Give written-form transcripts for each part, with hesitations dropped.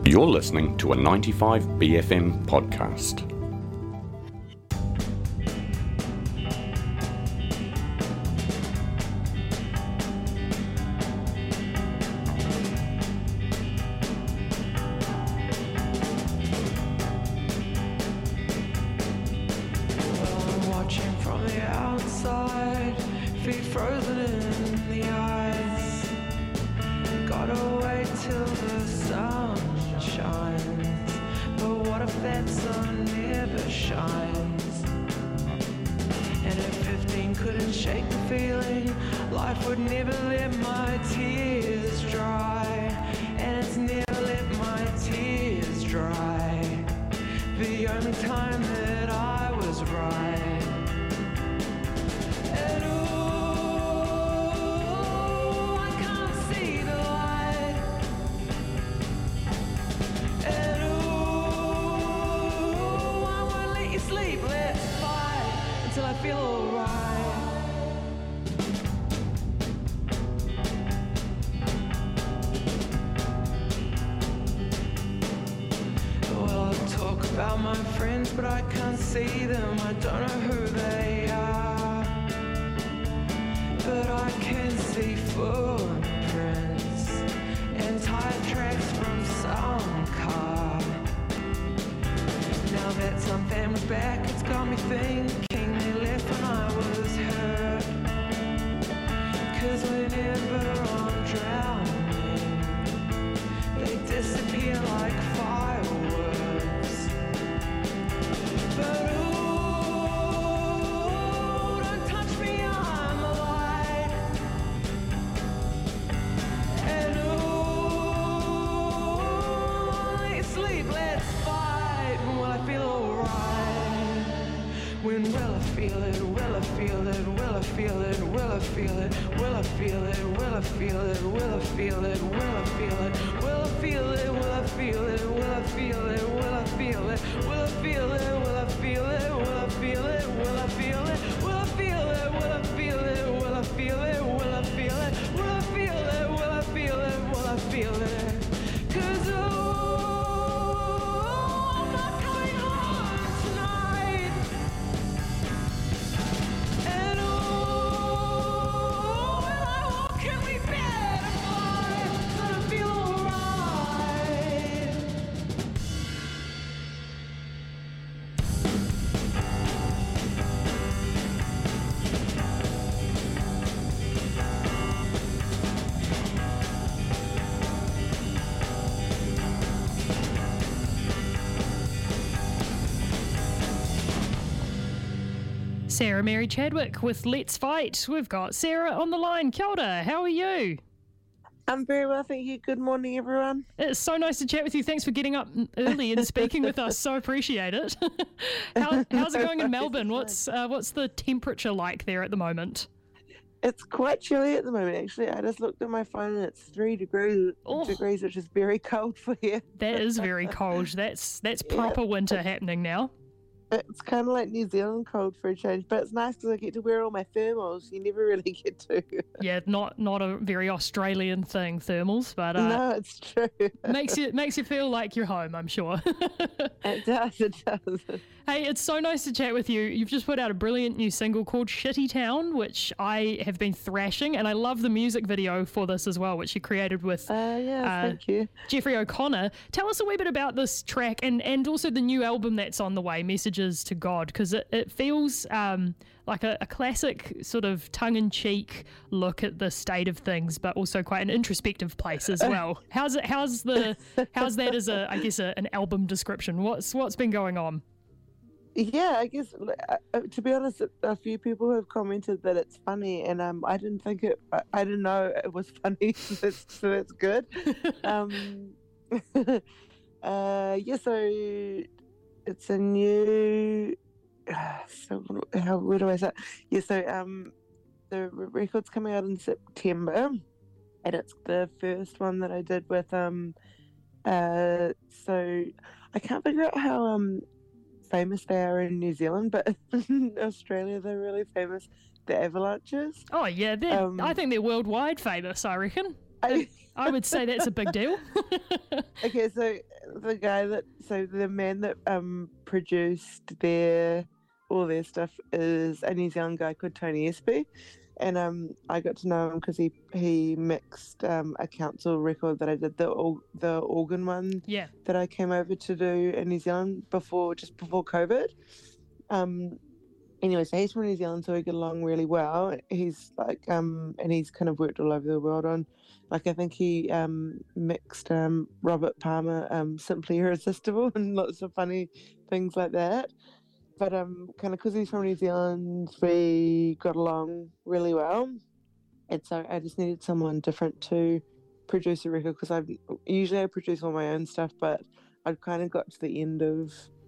You're listening to a 95BFM podcast. Sarah Mary Chadwick with Let's Fight. We've got Sarah on the line. Kia ora, how are you? I'm very well, thank you. Good morning, everyone. It's so nice to chat with you. Thanks for getting up early and speaking with us. So appreciate it. How's it going in Melbourne? What's the temperature like there at the moment? It's quite chilly at the moment, actually. I just looked at my phone and it's 3 degrees, which is very cold for here. That is very cold. That's proper winter happening now. It's kind of like New Zealand cold for a change, but it's nice because I get to wear all my thermals. You never really get to. Yeah, not a very Australian thing, thermals, but no, it's true. makes you feel like you're home, I'm sure. It does. Hey, it's so nice to chat with you. You've just put out a brilliant new single called Shitty Town, which I have been thrashing, and I love the music video for this as well, which you created with thank you. Jeffrey O'Connor. Tell us a wee bit about this track and also the new album that's on the way, Messages to God, because it feels like a classic sort of tongue-in-cheek look at the state of things, but also quite an introspective place as well. How's that as an album description? What's been going on? Yeah, I guess, to be honest, a few people have commented that it's funny, and I didn't know it was funny, so that's good. So it's a new, where do I start? Yeah, so the record's coming out in September, and it's the first one that I did with, so I can't figure out how, famous they are in New Zealand, but in Australia they're really famous. The Avalanches. Oh yeah, I think they're worldwide famous. I reckon. I would say that's a big deal. Okay, so the man that produced all their stuff is a New Zealand guy called Tony Espy, and I got to know him because he mixed a council record that I did, the organ one Yeah. that I came over to do in New Zealand just before COVID. Anyway, so he's from New Zealand, so we get along really well. He's like, and he's kind of worked all over the world on, like, I think he mixed Robert Palmer, Simply Irresistible, and lots of funny things like that. But kind of because he's from New Zealand, we got along really well. And so I just needed someone different to produce a record, because I produce all my own stuff, but I'd kind of got to the end of,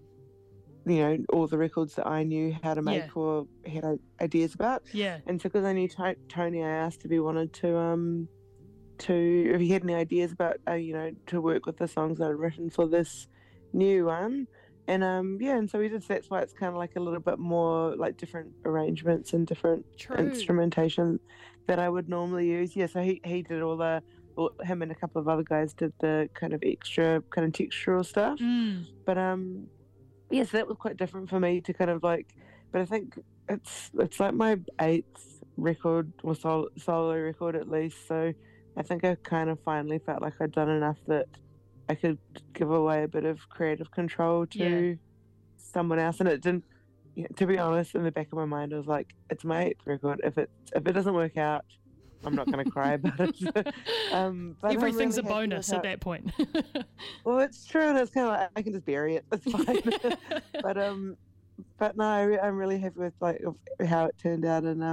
all the records that I knew how to make or had ideas about. Yeah. And so because I knew Tony, I asked if he wanted to if he had any ideas about, to work with the songs that I'd written for this new one. And and so we did. That's why it's kind of like a little bit more like different arrangements and different instrumentation that I would normally use. Yeah, so he did him and a couple of other guys did the kind of extra kind of textural stuff. But so that was quite different for me to kind of like. But I think it's like my 8th record or solo record at least. So I think I kind of finally felt like I'd done enough that I could give away a bit of creative control to someone else. And it didn't, to be honest, in the back of my mind, I was like, it's my 8th record. If it doesn't work out, I'm not going to cry about it. But everything's really a bonus at that point. Well, it's true, and it's kind of like I can just bury it. It's fine. but no, I'm really happy with like how it turned out, and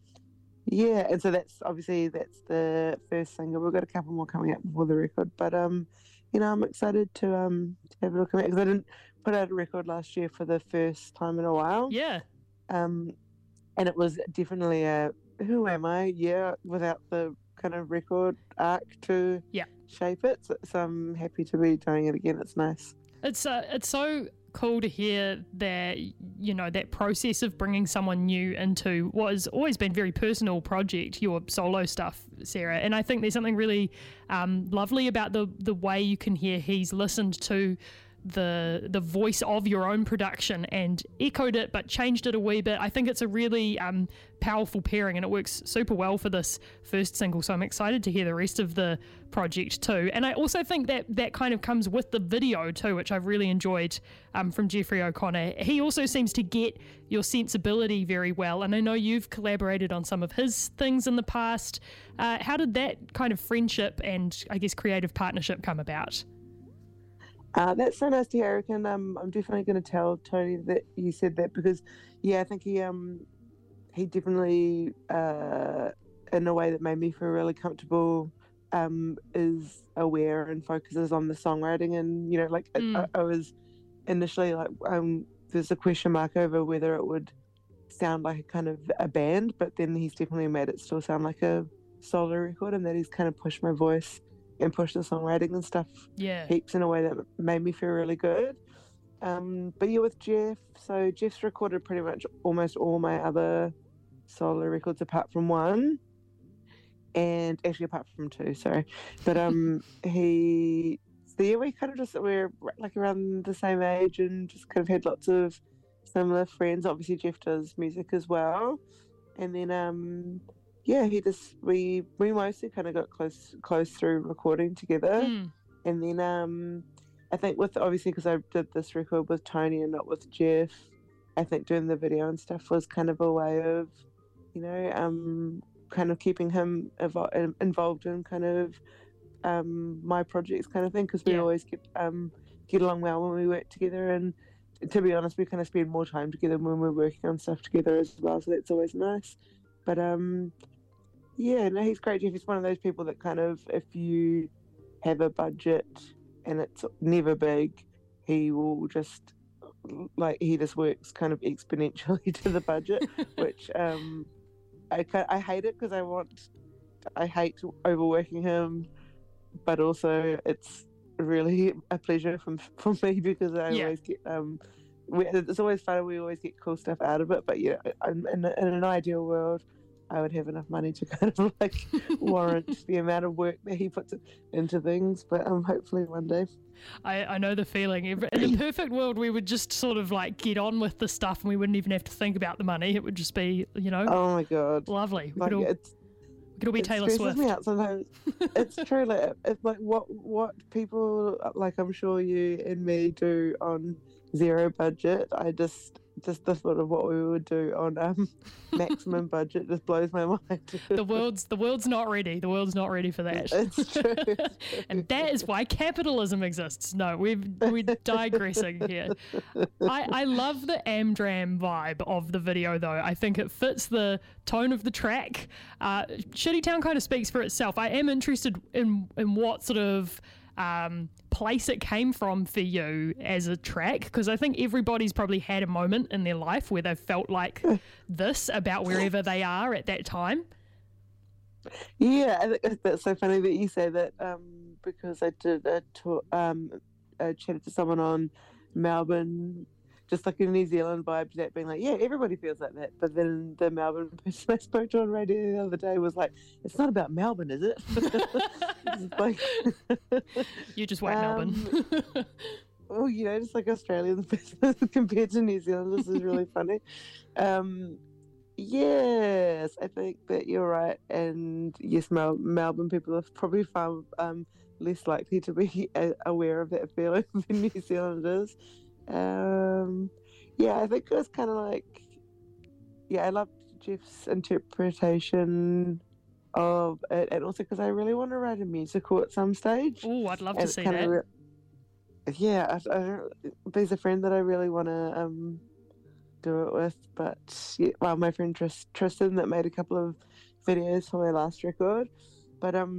and so that's the first single. We've got a couple more coming out before the record, but I'm excited to have it all come out, because I didn't put out a record last year for the first time in a while. Yeah. And it was definitely a who am I? Yeah, without the kind of record arc to shape it. So I'm happy to be doing it again. It's nice. It's so cool to hear that, that process of bringing someone new into what has always been very personal project, your solo stuff, Sarah. And I think there's something really lovely about the way you can hear he's listened to the voice of your own production and echoed it but changed it a wee bit. I think it's a really powerful pairing, and it works super well for this first single, so I'm excited to hear the rest of the project too. And I also think that kind of comes with the video too, which I've really enjoyed from Jeffrey O'Connor. He also seems to get your sensibility very well, and I know you've collaborated on some of his things in the past. How did that kind of friendship and I guess creative partnership come about? That's so nice to hear, Eric, and I'm definitely going to tell Tony that you said that, because I think he definitely in a way that made me feel really comfortable is aware and focuses on the songwriting, and I was initially like there's a question mark over whether it would sound like a kind of a band, but then he's definitely made it still sound like a solo record, and that he's kind of pushed my voice and push the songwriting and stuff heaps in a way that made me feel really good. But with Jeff, so Jeff's recorded pretty much almost all my other solo records apart from one, and actually apart from two, sorry. But we kind of we're like around the same age and just kind of had lots of similar friends. Obviously Jeff does music as well, and then we mostly kind of got close through recording together. And then I think obviously because I did this record with Tony and not with Jeff, I think doing the video and stuff was kind of a way of kind of keeping him involved in kind of my projects kind of thing, because we always get along well when we work together, and to be honest we kind of spend more time together when we're working on stuff together as well, so that's always nice. But he's great. Jeff is one of those people that kind of, if you have a budget and it's never big, he will just he just works kind of exponentially to the budget, which I hate it, because I hate overworking him, but also it's really a pleasure for me, because I always get it's always fun. We always get cool stuff out of it. But in an ideal world, I would have enough money to kind of like warrant the amount of work that he puts into things. But hopefully one day. I know the feeling. In the perfect world, we would just sort of like get on with the stuff and we wouldn't even have to think about the money. It would just be, Oh my God. lovely. We Like, could all be Taylor Swift. It stresses me out sometimes. It's true. Like, it's like what people, like I'm sure you and me do on zero budget. I just the thought of what we would do on maximum budget just blows my mind. The world's not ready. The world's not ready for that. It's true. It's true. And that is why capitalism exists. No, we're digressing here. I love the Amdram vibe of the video, though. I think it fits the tone of the track. Shitty Town kind of speaks for itself. I am interested in what sort of place it came from for you as a track, because I think everybody's probably had a moment in their life where they've felt like this about wherever they are at that time. Yeah, I think that's so funny that you say that, because I did I chatted to someone on Melbourne, just like a New Zealand vibe, that being like, yeah, everybody feels like that. But then the Melbourne person I spoke to on radio the other day was like, it's not about Melbourne, is it? It's like, You just white Melbourne. well, just like Australians compared to New Zealand, this is really funny. Yes, I think that you're right. And yes, Melbourne people are probably far less likely to be aware of that feeling than New Zealanders. Yeah, I think it was kind of like, I loved Jeff's interpretation of it, and also because I really want to write a musical at some stage. Oh, I'd love to see kind that. There's a friend that I really want to do it with, but my friend Tristan that made a couple of videos for my last record, but I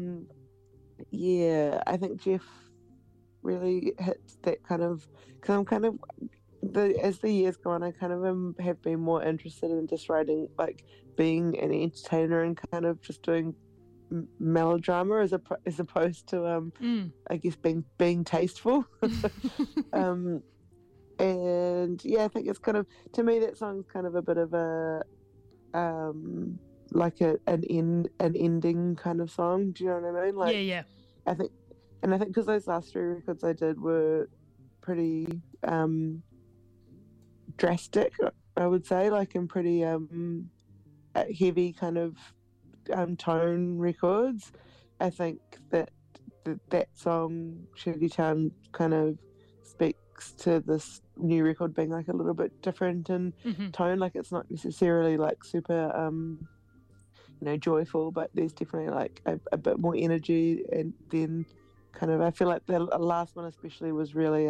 think Jeff really hits that kind of, because I'm kind of, as the years go on, I kind of have been more interested in just writing, like being an entertainer and kind of just doing melodrama as opposed to I guess being tasteful. And I think it's kind of, to me, that song's kind of a bit of a like an ending kind of song. Do you know what I mean? Like, Yeah. I think because those last 3 records I did were pretty drastic, I would say, like, and pretty heavy kind of tone records. I think that song Shitty Town kind of speaks to this new record being like a little bit different in tone. Like, it's not necessarily like super joyful, but there's definitely like a bit more energy. And then kind of, I feel like the last one especially was really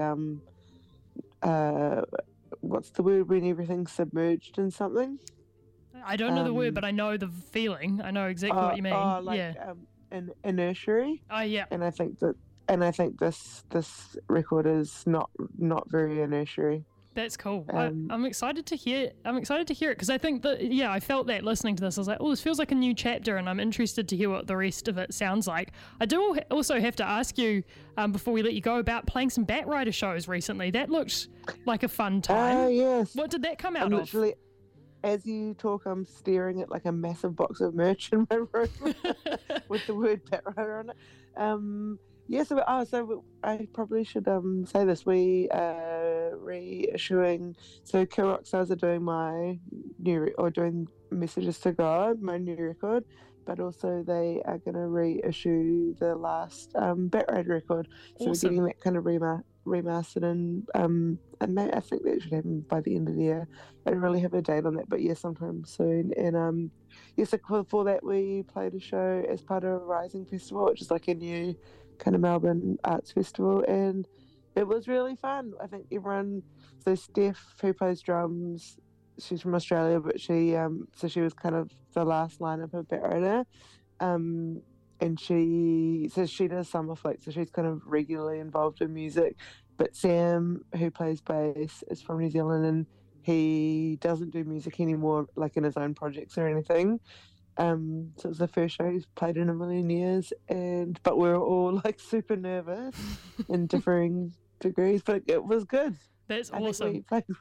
what's the word when everything's submerged in something? I don't know the word, but I know the feeling. I know exactly what you mean. An inertiary. Oh yeah. And I think this record is not very inertiary. That's cool. I'm excited to hear. it because I think that I felt that listening to this. I was like, oh, this feels like a new chapter, and I'm interested to hear what the rest of it sounds like. I do also have to ask you before we let you go about playing some Batrider shows recently. That looked like a fun time. Yes. What did that come out of? Literally, as you talk, I'm staring at like a massive box of merch in my room with the word Batrider on it. So I probably should say this. We reissuing. So Kill Rock Stars are doing my doing Messages to God, my new record, but also they are going to reissue the last Batrider record. So Awesome. we're getting that kind of remastered, and I think that should happen by the end of the year. I don't really have a date on that, but sometime soon. And so for that we played a show as part of Rising Festival, which is like a new kind of Melbourne arts festival, and it was really fun. I think everyone, so Steph, who plays drums, she's from Australia, but she was kind of the last lineup of Batrider, and she does Summer Flick, so she's kind of regularly involved in music. But Sam, who plays bass, is from New Zealand, and he doesn't do music anymore, like in his own projects or anything. So it was the first show he's played in a million years, but we were all like super nervous in differing degrees, but it was good. That's I awesome. think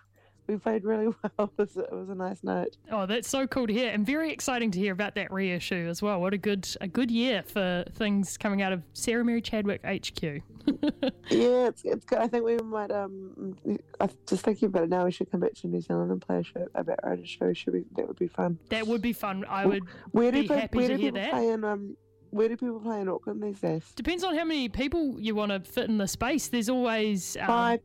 we played really well. It was a nice night. Oh, that's so cool to hear, and very exciting to hear about that reissue as well. What a good year for things coming out of Sarah Mary Chadwick HQ. Yeah, it's good. I think we might I'm just thinking about it now. We should come back to New Zealand and play a show about writer show. That would be fun. That would be fun. I would Where be happy where to do hear people that. play in where do people play in Auckland these days? Depends on how many people you want to fit in the space. There's always Five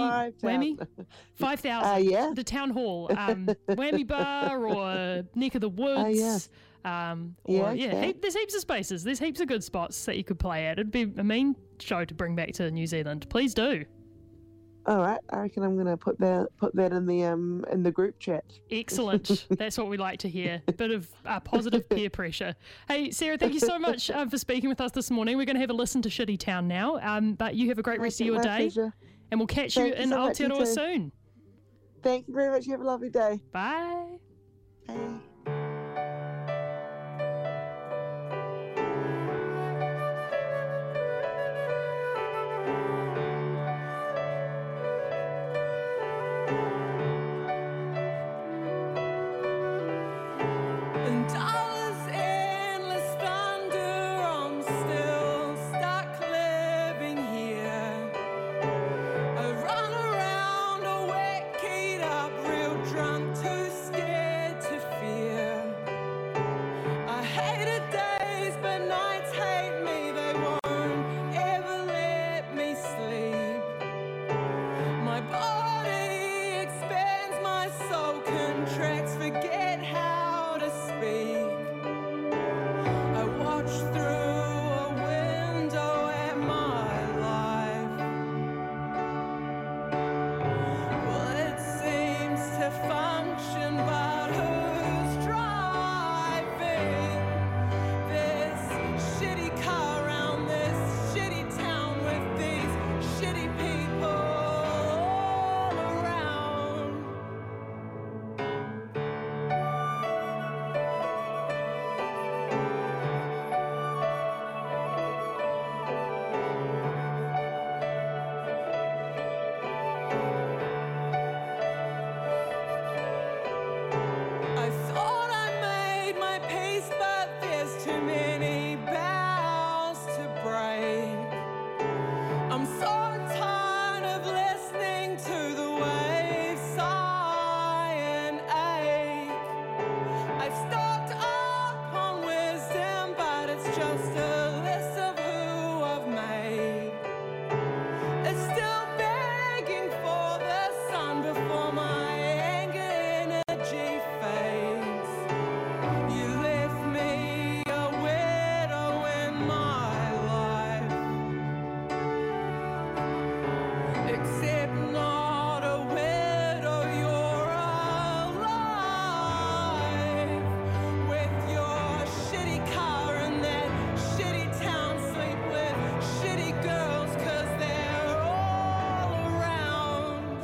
5,000. Yeah. The town hall, whammy bar or neck of the woods. Yeah. Okay. There's heaps of spaces. There's heaps of good spots that you could play at. It'd be a mean show to bring back to New Zealand. Please do. All right, I reckon I'm gonna put that in the group chat. Excellent. That's what we like to hear. A bit of positive peer pressure. Hey, Sarah, thank you so much for speaking with us this morning. We're going to have a listen to Shitty Town now, but you have a great rest of your day. Pleasure. And we'll catch you in so much, you Aotearoa too. soon. Thank you very much. You have a lovely day. Bye. Bye. And dollars endless thunder, I'm still stuck living here. I run around awake, keyed up, real drunk, too scared to fear. I hated days, but nights hate me, they won't ever let me sleep. My body expands, my soul contracts, forget how to speak. I watch through a window at my life. Well, it seems to function, but who's driving this shitty car around this shitty town with these shitty people all around? I thought I made my peace, but there's too many bows to break. I'm so tired of listening to the waves sigh and ache. I've stocked up on wisdom, but it's just a list of who I've made. It's still begging for the sun before my anger energy fades. You left me a widow in my life, except not a widow, you're alive. With your shitty car and that shitty town, sleep with shitty girls, 'cause they're all around.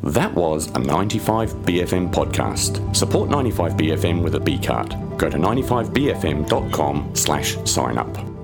That was a 95BFM podcast. Support 95BFM with a B card. Go to 95BFM.com/sign up.